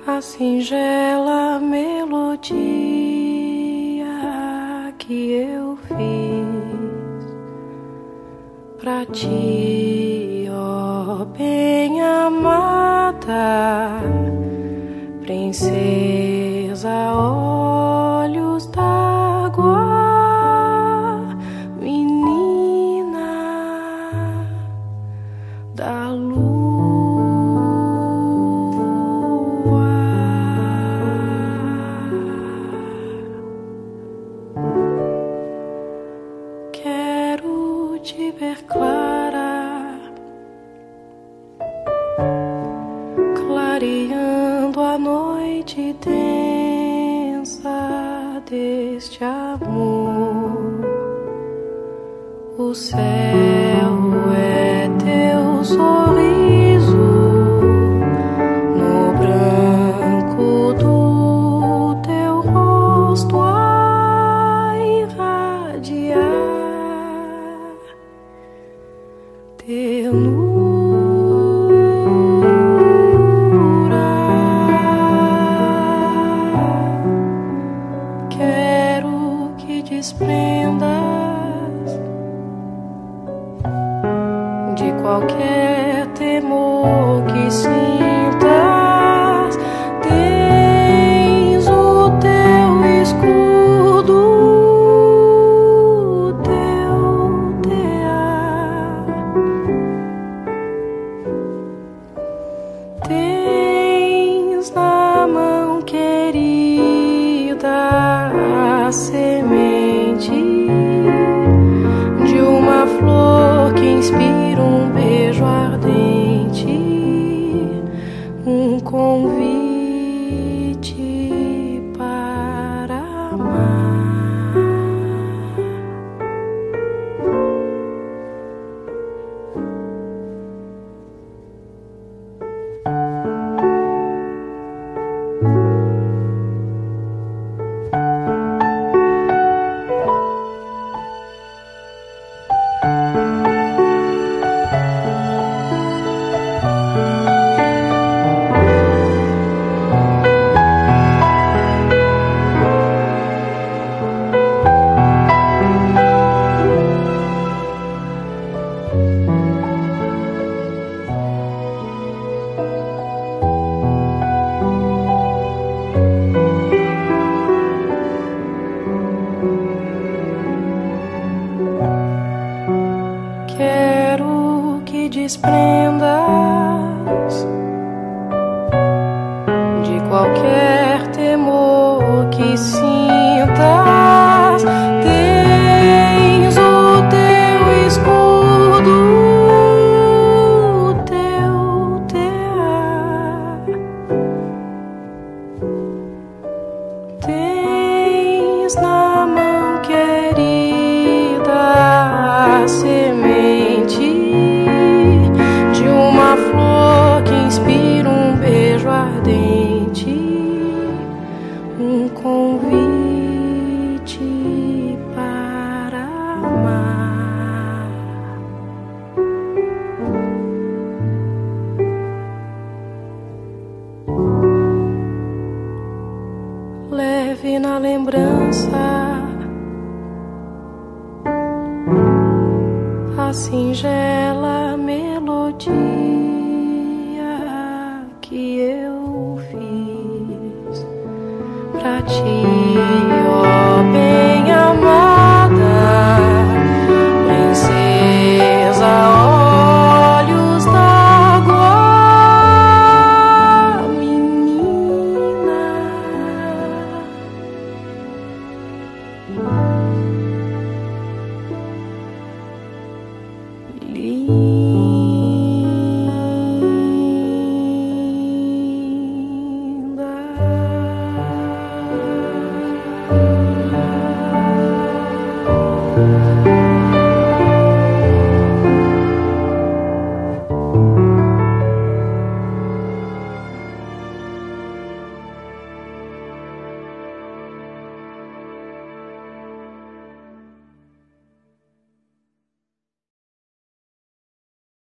a singela melodia que eu fiz pra ti, ó bem amada princesa, olhos d'água, menina da lua. Quero te ver clara, clareando a noite densa deste amor. O céu é teu sorriso no branco do teu rosto a irradiar ternura. Quero que desprendas de qualquer temor que sintas. Tens o teu escudo, o teu tear. Tens na mão querida a semente de uma flor que inspira um beijo ardente, um convite para amar. Quero que desprendas de qualquer temor que sintas. Tens o teu escudo, o teu tear. Tens na mão querida a semente de uma flor que inspira um beijo ardente, um convite para amar. Leve na lembrança a singela melodia que eu fiz pra ti,